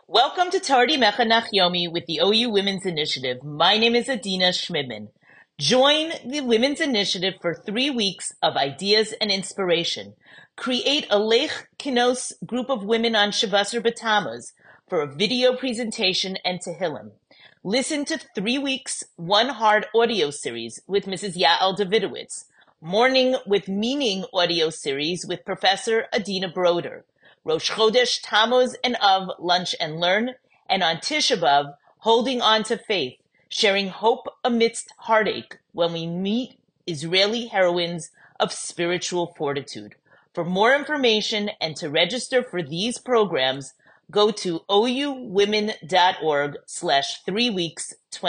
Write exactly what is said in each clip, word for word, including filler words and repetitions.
Welcome to Tardi Mecha Nachyomi with the O U Women's Initiative. My name is Adina Schmidman. Join the Women's Initiative for three weeks of ideas and inspiration. Create a Lech Kinos group of women on Shavasar B'Tammuz for a video presentation and Tehillim. Listen to three weeks, one hard audio series with Missus Yael Davidowitz. Morning with Meaning audio series with Professor Adina Broder. Rosh Chodesh, Tammuz, and Av, Lunch and Learn, and on Tisha B'Av, Holding On to Faith, sharing hope amidst heartache when we meet Israeli heroines of spiritual fortitude. For more information and to register for these programs, go to ouwomen.org slash three weeks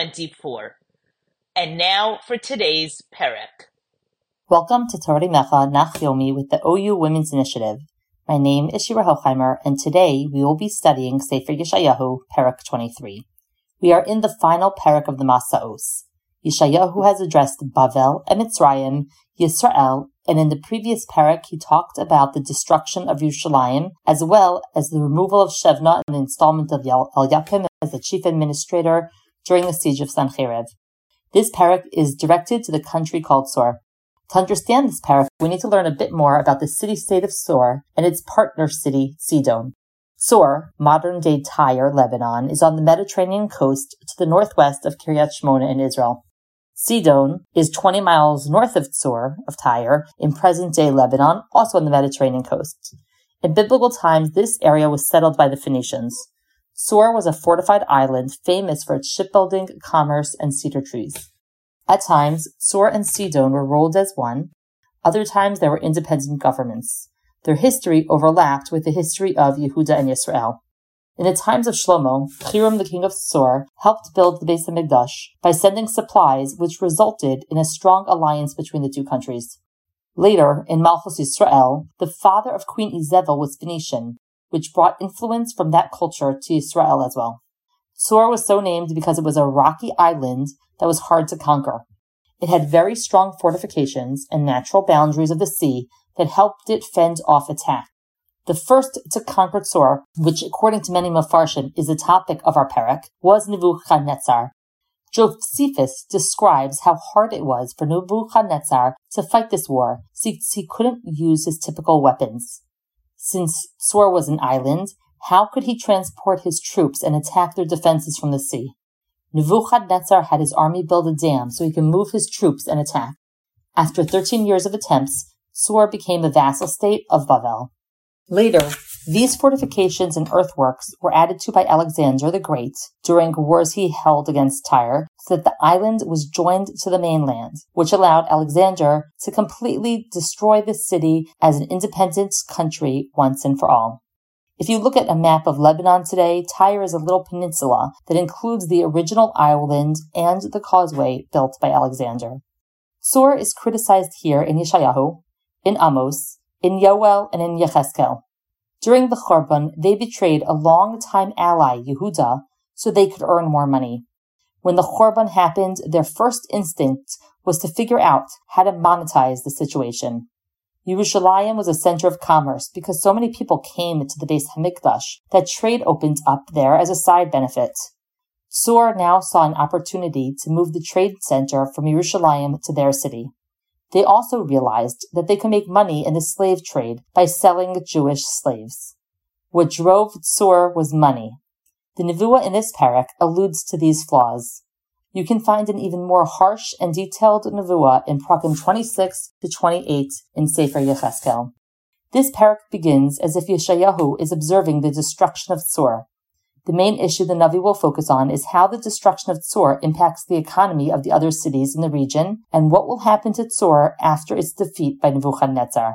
24. And now for today's Perek. Welcome to Tardi Mecha Nachyomi with the O U Women's Initiative. My name is Shira Hochheimer, and today we will be studying Sefer Yeshayahu, Perek twenty-three. We are in the final Perek of the Masaos. Yeshayahu has addressed Bavel and Mitzrayim, Yisrael, and in the previous Perek he talked about the destruction of Yerushalayim, as well as the removal of Shevna and the installment of Eliakim as the chief administrator during the siege of Sancheriv. This Perek is directed to the country called Sor. To understand this Perek, we need to learn a bit more about the city-state of Sor and its partner city, Sidon. Sor, modern-day Tyre, Lebanon, is on the Mediterranean coast to the northwest of Kiryat Shmona in Israel. Sidon is twenty miles north of Sor, of Tyre, in present-day Lebanon, also on the Mediterranean coast. In biblical times, this area was settled by the Phoenicians. Sor was a fortified island famous for its shipbuilding, commerce, and cedar trees. At times, Sor and Sidon were ruled as one. Other times, there were independent governments. Their history overlapped with the history of Yehuda and Yisrael. In the times of Shlomo, Hiram, the king of Sor, helped build the Beis HaMikdash by sending supplies, which resulted in a strong alliance between the two countries. Later, in Malchus Yisrael, the father of Queen Izebel was Phoenician, which brought influence from that culture to Israel as well. Sor was so named because it was a rocky island that was hard to conquer. It had very strong fortifications and natural boundaries of the sea that helped it fend off attack. The first to conquer Sor, which according to many Mefarshim is the topic of our Perek, was Nebuchadnezzar. Josephus describes how hard it was for Nebuchadnezzar to fight this war, since he couldn't use his typical weapons. Since Sor was an island, how could he transport his troops and attack their defenses from the sea? Nebuchadnezzar had his army build a dam so he could move his troops and attack. After thirteen years of attempts, Sor became a vassal state of Bavel. Later, these fortifications and earthworks were added to by Alexander the Great during wars he held against Tyre, so that the island was joined to the mainland, which allowed Alexander to completely destroy the city as an independent country once and for all. If you look at a map of Lebanon today, Tyre is a little peninsula that includes the original island and the causeway built by Alexander. Sor is criticized here in Yeshayahu, in Amos, in Yoel, and in Yecheskel. During the Churban, they betrayed a long-time ally, Yehuda, so they could earn more money. When the Churban happened, their first instinct was to figure out how to monetize the situation. Yerushalayim was a center of commerce because so many people came to the Beis HaMikdash that trade opened up there as a side benefit. Sor now saw an opportunity to move the trade center from Yerushalayim to their city. They also realized that they could make money in the slave trade by selling Jewish slaves. What drove Sor was money. The Nevuah in this Perek alludes to these flaws. You can find an even more harsh and detailed Nevuah in Prakim twenty-six to twenty-eight in Sefer Yecheskel. This Perek begins as if Yeshayahu is observing the destruction of Sor. The main issue the Navi will focus on is how the destruction of Sor impacts the economy of the other cities in the region and what will happen to Sor after its defeat by Nebuchadnezzar.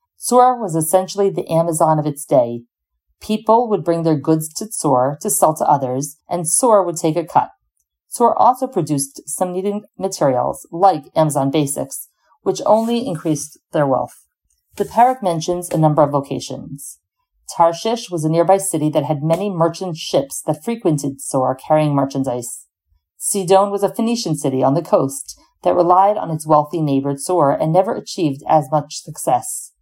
Sor was essentially the Amazon of its day. People would bring their goods to Sor to sell to others, and Sor would take a cut. Sor also produced some needed materials, like Amazon Basics, which only increased their wealth. The Perek mentions a number of locations. Tarshish was a nearby city that had many merchant ships that frequented Sor carrying merchandise. Sidon was a Phoenician city on the coast that relied on its wealthy neighbor Sor and never achieved as much success.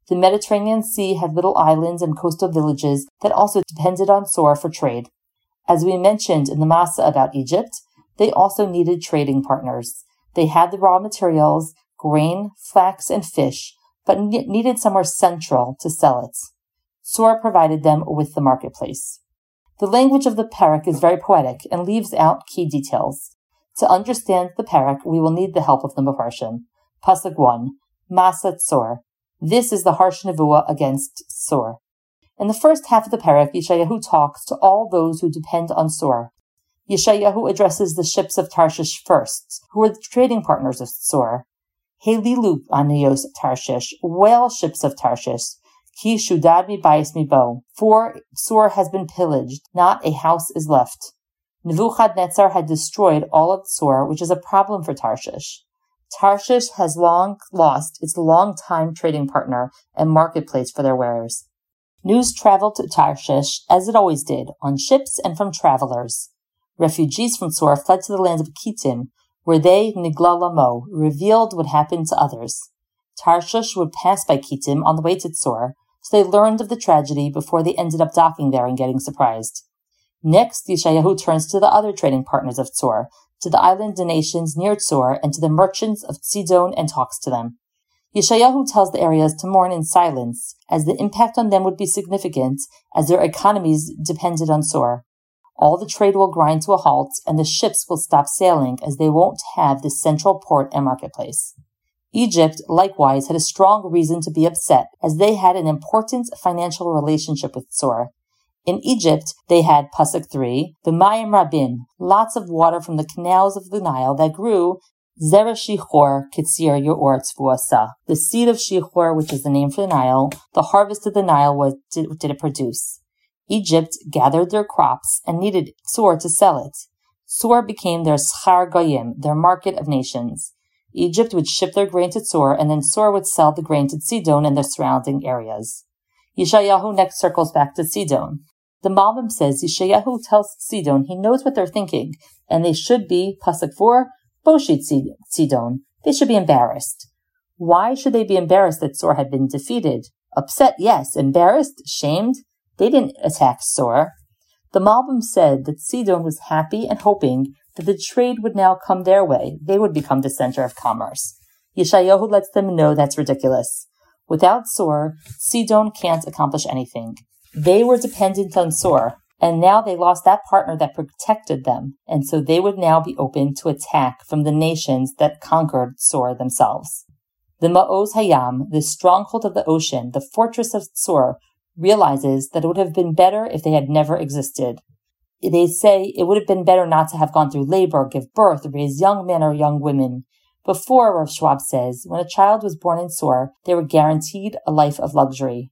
The Mediterranean Sea had little islands and coastal villages that also depended on Tzor for trade. As we mentioned in the Masa about Egypt, they also needed trading partners. They had the raw materials, grain, flax, and fish, but needed somewhere central to sell it. Tzor provided them with the marketplace. The language of the parak is very poetic and leaves out key details. To understand the parak, we will need the help of the Mefarshim. Pasuk one, Masa Tzor. This is the harsh nevuah against Tzor. In the first half of the parak, Yeshayahu talks to all those who depend on Tzor. Yeshayahu addresses the ships of Tarshish first, who were the trading partners of Tzor. Helilu aniyos Tarshish, whale ships of Tarshish, ki shudad mi bayis mi bo, for Tzor has been pillaged, not a house is left. Nebuchadnezzar had destroyed all of Tzor, which is a problem for Tarshish. Tarshish has long lost its long-time trading partner and marketplace for their wares. News traveled to Tarshish, as it always did, on ships and from travelers. Refugees from Tzor fled to the land of Kittim, where they, Nigla Lamo, revealed what happened to others. Tarshish would pass by Kittim on the way to Tzor, so they learned of the tragedy before they ended up docking there and getting surprised. Next, Yeshayahu turns to the other trading partners of Tzor, to the island nations near Tzor, and to the merchants of Sidon, and talks to them. Yeshayahu tells the areas to mourn in silence, as the impact on them would be significant, as their economies depended on Tzor. All the trade will grind to a halt, and the ships will stop sailing, as they won't have the central port and marketplace. Egypt, likewise, had a strong reason to be upset, as they had an important financial relationship with Tzor. In Egypt, they had, Pasuk three, B'mayim Rabim, lots of water from the canals of the Nile that grew, Zera Shichor Kitzir Yor Tzvuasa, the seed of Shichor, which is the name for the Nile, the harvest of the Nile, was did, did it produce. Egypt gathered their crops and needed Tzor to sell it. Tzor became their Schar Goyim, their market of nations. Egypt would ship their grain to Tzor, and then Tzor would sell the grain to Sidon and the surrounding areas. Yeshayahu next circles back to Sidon. The Malbim says Yeshayahu tells Sidon he knows what they're thinking, and they should be, Pasuk four, Boshit Sidon. They should be embarrassed. Why should they be embarrassed that Tzor had been defeated? Upset, yes. Embarrassed? Shamed? They didn't attack Tzor. The Malbim said that Sidon was happy and hoping that the trade would now come their way. They would become the center of commerce. Yeshayahu lets them know that's ridiculous. Without Tzor, Sidon can't accomplish anything. They were dependent on Tzor, and now they lost that partner that protected them, and so they would now be open to attack from the nations that conquered Tzor themselves. The Ma'oz Hayam, the stronghold of the ocean, the fortress of Tzor, realizes that it would have been better if they had never existed. They say it would have been better not to have gone through labor, give birth, raise young men or young women. Before, Rav Schwab says, when a child was born in Tzor, they were guaranteed a life of luxury.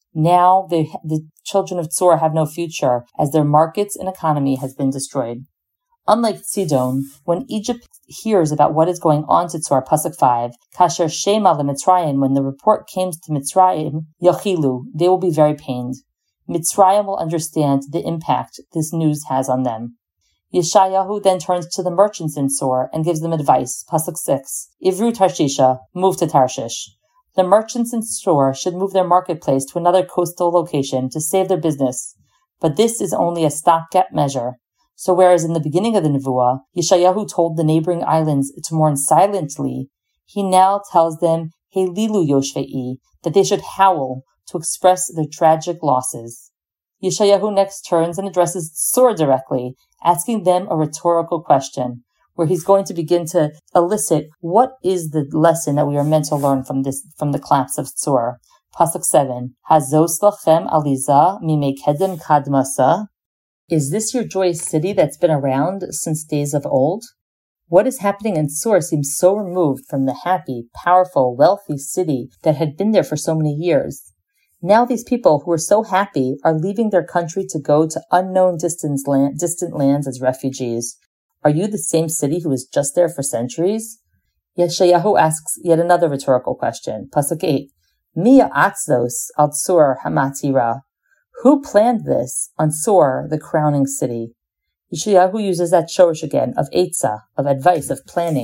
Now they, the children of Tzor have no future, as their markets and economy has been destroyed. Unlike Sidon, when Egypt hears about what is going on to Tzor, Pasuk five, Kasher Shema leMitzrayim, when the report came to Mitzrayim, Yachilu, they will be very pained. Mitzrayim will understand the impact this news has on them. Yeshayahu then turns to the merchants in Tzor and gives them advice, Pasuk six, Ivru Tarshisha, move to Tarshish. The merchants in Tzor should move their marketplace to another coastal location to save their business, but this is only a stopgap measure. So whereas in the beginning of the Nevuah, Yeshayahu told the neighboring islands to mourn silently, he now tells them, Helilu Yoshvei, that they should howl to express their tragic losses. Yeshayahu next turns and addresses Tzor directly, asking them a rhetorical question, where he's going to begin to elicit what is the lesson that we are meant to learn from this, from the collapse of Tzor. Pasuk seven, Hazos lachem aliza mimekedem kadmasa. Is this your joyous city that's been around since days of old? What is happening in Tzor seems so removed from the happy, powerful, wealthy city that had been there for so many years. Now these people who are so happy are leaving their country to go to unknown distant, land, distant lands as refugees. Are you the same city who was just there for centuries? Yeshayahu asks yet another rhetorical question. Pasuk eight. Mi atzos al Tzor hamatira. Who planned this on Tzor, the crowning city? Yeshayahu uses that shorish again, of eitzah, of advice, of planning.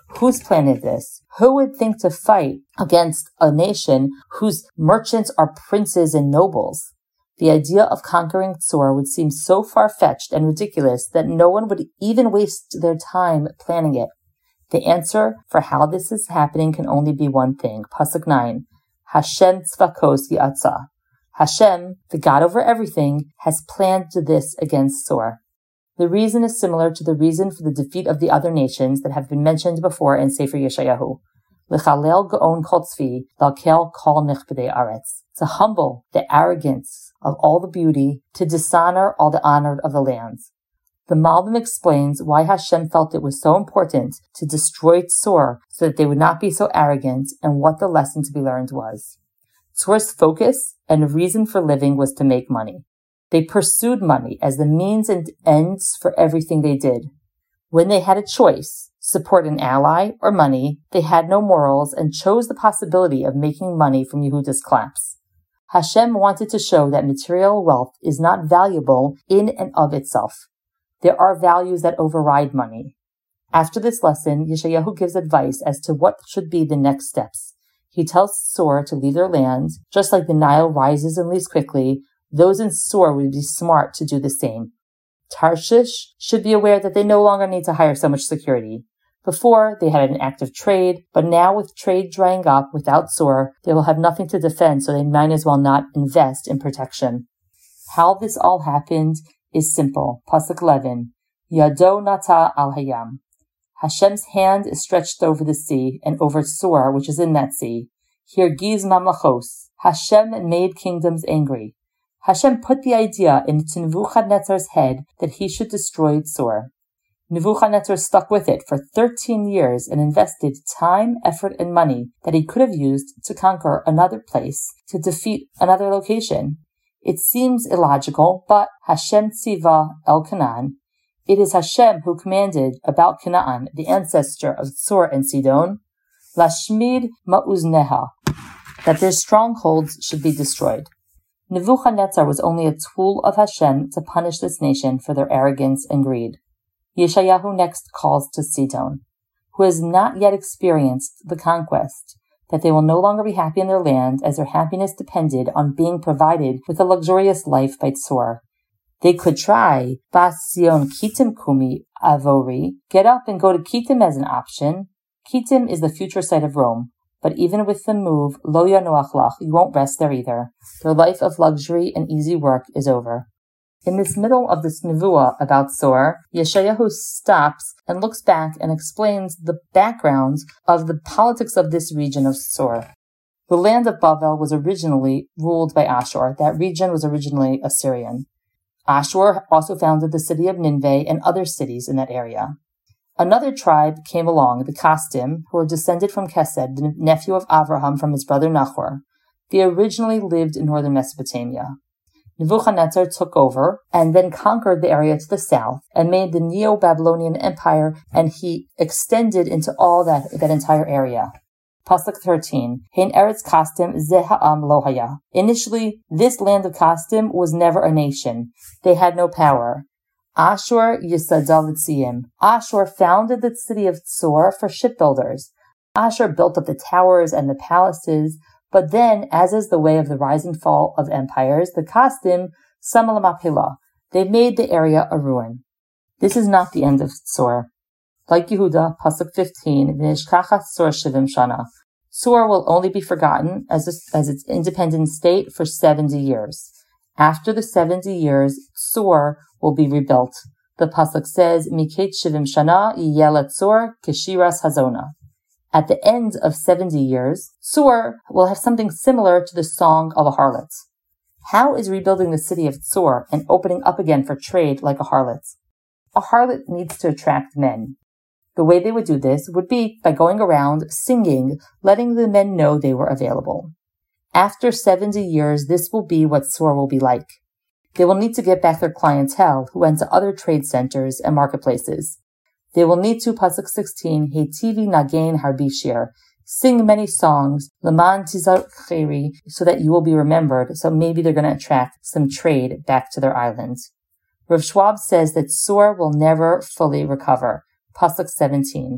Who's planning this? Who would think to fight against a nation whose merchants are princes and nobles? The idea of conquering Tzor would seem so far-fetched and ridiculous that no one would even waste their time planning it. The answer for how this is happening can only be one thing. Pasuk nine. Hashem tzvakos yi'atzah. Hashem, the God over everything, has planned this against Tzor. The reason is similar to the reason for the defeat of the other nations that have been mentioned before in Sefer Yeshayahu. L'chalel ga'on kol tzvi, l'kel kol nichbedei aretz. To humble the arrogance of all the beauty, to dishonor all the honored of the lands. The Malbim explains why Hashem felt it was so important to destroy Tzor so that they would not be so arrogant, and what the lesson to be learned was. Tzor's focus and reason for living was to make money. They pursued money as the means and ends for everything they did. When they had a choice, support an ally or money, they had no morals and chose the possibility of making money from Yehuda's collapse. Hashem wanted to show that material wealth is not valuable in and of itself. There are values that override money. After this lesson, Yeshayahu gives advice as to what should be the next steps. He tells Tzor to leave their land. Just like the Nile rises and leaves quickly, those in Tzor would be smart to do the same. Tarshish should be aware that they no longer need to hire so much security. Before, they had an active trade, but now with trade drying up without Tzor, they will have nothing to defend, so they might as well not invest in protection. How this all happened is simple. Pasuk eleven. Yado nata al hayam. Hashem's hand is stretched over the sea and over Tzor, which is in that sea. Hirgiz mamlachos. Hashem made kingdoms angry. Hashem put the idea into Nebuchadnezzar's head that he should destroy Tzor. Nebuchadnezzar stuck with it for thirteen years and invested time, effort, and money that he could have used to conquer another place, to defeat another location. It seems illogical, but Hashem tziva el Canaan. It is Hashem who commanded about Canaan, the ancestor of Tzor and Sidon, lashmid ma'uzneha, that their strongholds should be destroyed. Nebuchadnezzar was only a tool of Hashem to punish this nation for their arrogance and greed. Yeshayahu next calls to Sidon, who has not yet experienced the conquest, that they will no longer be happy in their land as their happiness depended on being provided with a luxurious life by Tzor. They could try Bas Zion Kitim Kumi Avori, get up and go to Kitim as an option. Kitim is the future site of Rome. But even with the move, lo yanuach lach, you won't rest there either. Their life of luxury and easy work is over. In this middle of this nevuah about Tzor, Yeshayahu stops and looks back and explains the background of the politics of this region of Tzor. The land of Bavel was originally ruled by Ashur. That region was originally Assyrian. Ashur also founded the city of Nineveh and other cities in that area. Another tribe came along, the Kasdim, who were descended from Kesed, the nephew of Avraham from his brother Nachor. They originally lived in northern Mesopotamia. Nebuchadnezzar took over and then conquered the area to the south and made the Neo-Babylonian Empire, and he extended into all that, that entire area. Pasuk thirteen. Hein Eretz Kasdim ze ha'am lo haya. Initially, this land of Kasdim was never a nation. They had no power. Ashur Yisadal Tziyim. Ashur founded the city of Tzor for shipbuilders. Ashur built up the towers and the palaces, but then, as is the way of the rise and fall of empires, the Kasdim Samal Mapila. They made the area a ruin. This is not the end of Tzor. Like Yehuda, Pasuk fifteen, V'nishkachat Tzor shivim shana. Tzor will only be forgotten as, a, as its independent state for seventy years. After the seventy years, Tzor will be rebuilt. The pasuk says, "Miket shivim shana yiyel Tzor keshiras hazona." At the end of seventy years, Tzor will have something similar to the song of a harlot. How is rebuilding the city of Tzor and opening up again for trade like a harlot? A harlot needs to attract men. The way they would do this would be by going around singing, letting the men know they were available. After seventy years, this will be what Tzor will be like. They will need to get back their clientele who went to other trade centers and marketplaces. They will need to, pasuk sixteen, Heitivi nagain harbishir, sing many songs, leman tizacheri, so that you will be remembered. So maybe they're going to attract some trade back to their islands. Rav Schwab says that Tzor will never fully recover. Pasuk seventeen,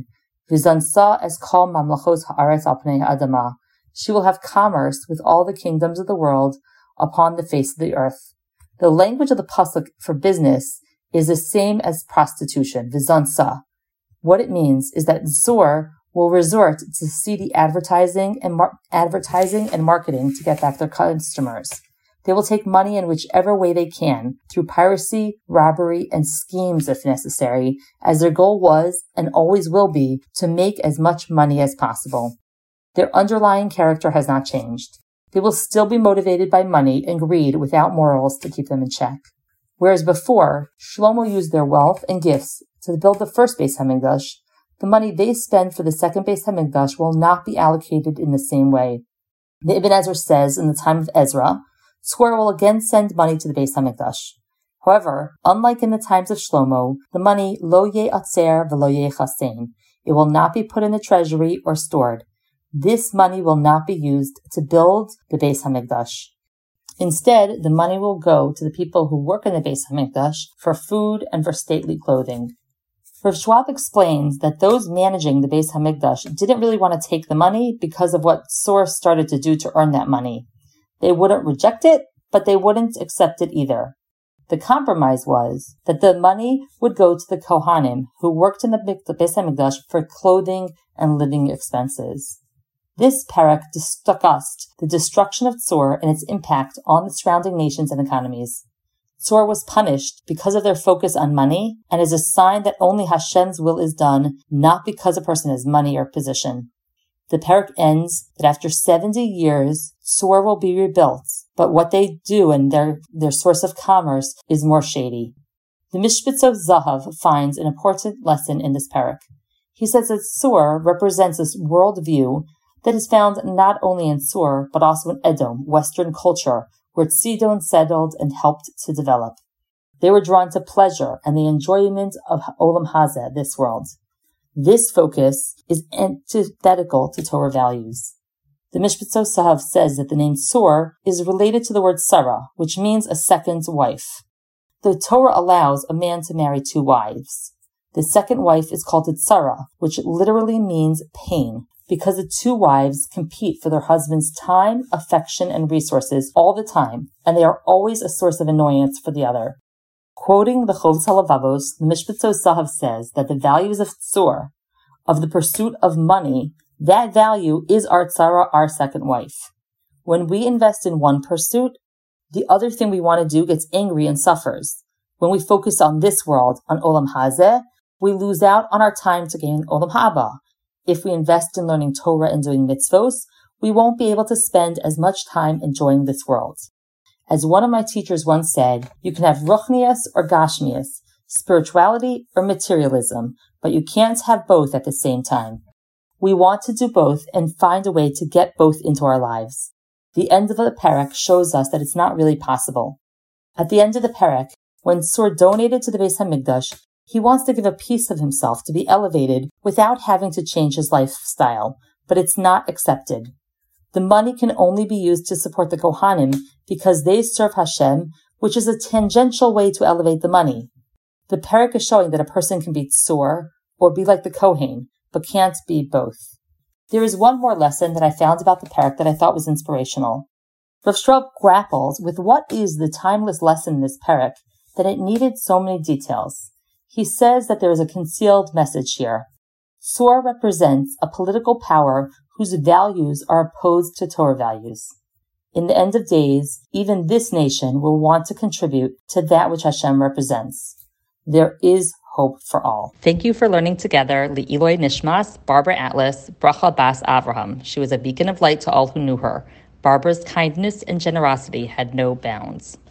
V'zansa es kol mamlachos haaretz al pnei ha'adama. She will have commerce with all the kingdoms of the world upon the face of the earth. The language of the pasuk for business is the same as prostitution, v'zansa. What it means is that Tzur will resort to seedy advertising and mar- advertising and marketing to get back their customers. They will take money in whichever way they can, through piracy, robbery, and schemes if necessary, as their goal was and always will be to make as much money as possible. Their underlying character has not changed. They will still be motivated by money and greed without morals to keep them in check. Whereas before, Shlomo used their wealth and gifts to build the first Beis Hamikdash, the money they spend for the second Beis Hamikdash will not be allocated in the same way. The Ibn Ezra says in the time of Ezra, Tzur will again send money to the Beis Hamikdash. However, unlike in the times of Shlomo, the money lo ye'atzer v'lo ye'chasein. It will not be put in the treasury or stored. This money will not be used to build the Beis Hamikdash. Instead, the money will go to the people who work in the Beis Hamikdash for food and for stately clothing. Rav Schwab explains that those managing the Beis Hamikdash didn't really want to take the money because of what Tzur started to do to earn that money. They wouldn't reject it, but they wouldn't accept it either. The compromise was that the money would go to the Kohanim, who worked in the Beis Hamikdash for clothing and living expenses. This parak discussed the destruction of Tzur and its impact on the surrounding nations and economies. Tzur was punished because of their focus on money and is a sign that only Hashem's will is done, not because a person has money or position. The parak ends that after seventy years, Tzur will be rebuilt, but what they do and their, their source of commerce is more shady. The Mishpatzot Zahav finds an important lesson in this parak. He says that Tzur represents this worldview that is found not only in Tzur, but also in Edom, Western culture, where Tzidon settled and helped to develop. They were drawn to pleasure and the enjoyment of Olam Hazeh, this world. This focus is antithetical to Torah values. The Mishpatzot Zahav says that the name Tzur is related to the word Sarah, which means a second wife. The Torah allows a man to marry two wives. The second wife is called Tzara, which literally means pain, because the two wives compete for their husband's time, affection, and resources all the time, and they are always a source of annoyance for the other. Quoting the Chovos HaLevavos, the Mishpatzot Zahav says that the values of Tzur, of the pursuit of money, that value is our Tzara, our second wife. When we invest in one pursuit, the other thing we want to do gets angry and suffers. When we focus on this world, on Olam Hazeh, we lose out on our time to gain Olam Haba. If we invest in learning Torah and doing mitzvos, we won't be able to spend as much time enjoying this world. As one of my teachers once said, you can have ruchnius or gashmius, spirituality or materialism, but you can't have both at the same time. We want to do both and find a way to get both into our lives. The end of the parak shows us that it's not really possible. At the end of the parak, when Tzur donated to the Beis Hamikdash, he wants to give a piece of himself to be elevated without having to change his lifestyle, but it's not accepted. The money can only be used to support the Kohanim because they serve Hashem, which is a tangential way to elevate the money. The parak is showing that a person can be Tzur or be like the Kohen, but can't be both. There is one more lesson that I found about the parak that I thought was inspirational. Rav Schwab grapples with what is the timeless lesson in this parak that it needed so many details. He says that there is a concealed message here. Tzur represents a political power whose values are opposed to Torah values. In the end of days, even this nation will want to contribute to that which Hashem represents. There is hope for all. Thank you for learning together Le'iloi Nishmas, Barbara Atlas, Bracha Bas Avraham. She was a beacon of light to all who knew her. Barbara's kindness and generosity had no bounds.